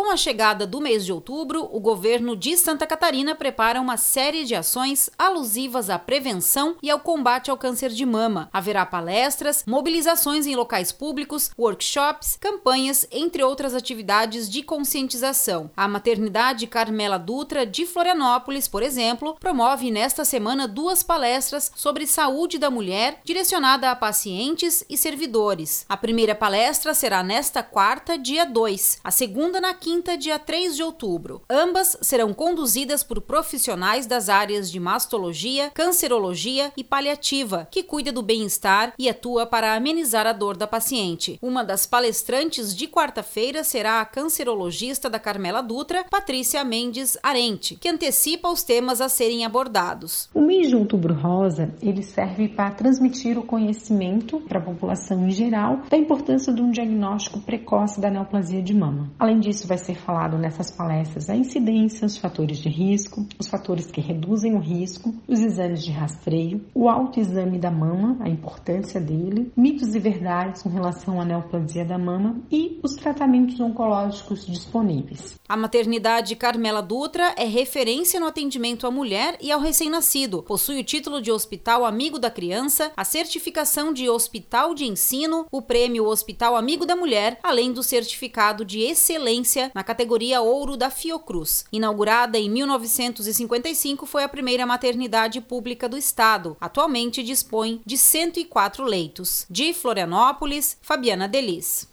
Com a chegada do mês de outubro, o governo de Santa Catarina prepara uma série de ações alusivas à prevenção e ao combate ao câncer de mama. Haverá palestras, mobilizações em locais públicos, workshops, campanhas, entre outras atividades de conscientização. A maternidade Carmela Dutra de Florianópolis, por exemplo, promove nesta semana 2 palestras sobre saúde da mulher, direcionada a pacientes e servidores. A primeira palestra será nesta quarta, dia 2, a segunda na quinta, dia 3 de outubro. Ambas serão conduzidas por profissionais das áreas de mastologia, cancerologia e paliativa, que cuida do bem-estar e atua para amenizar a dor da paciente. Uma das palestrantes de quarta-feira será a cancerologista da Carmela Dutra, Patrícia Mendes Arente, que antecipa os temas a serem abordados. O mês de Outubro Rosa, ele serve para transmitir o conhecimento para a população em geral da importância de um diagnóstico precoce da neoplasia de mama. Além disso, vai ser falado nessas palestras a incidência, os fatores de risco, os fatores que reduzem o risco, os exames de rastreio, o autoexame da mama, a importância dele, mitos e verdades com relação à neoplasia da mama e os tratamentos oncológicos disponíveis. A maternidade Carmela Dutra é referência no atendimento à mulher e ao recém-nascido. Possui o título de Hospital Amigo da Criança, a certificação de Hospital de Ensino, o prêmio Hospital Amigo da Mulher, além do certificado de excelência na categoria Ouro da Fiocruz. Inaugurada em 1955, foi a primeira maternidade pública do estado. Atualmente dispõe de 104 leitos. De Florianópolis, Fabiana Delis.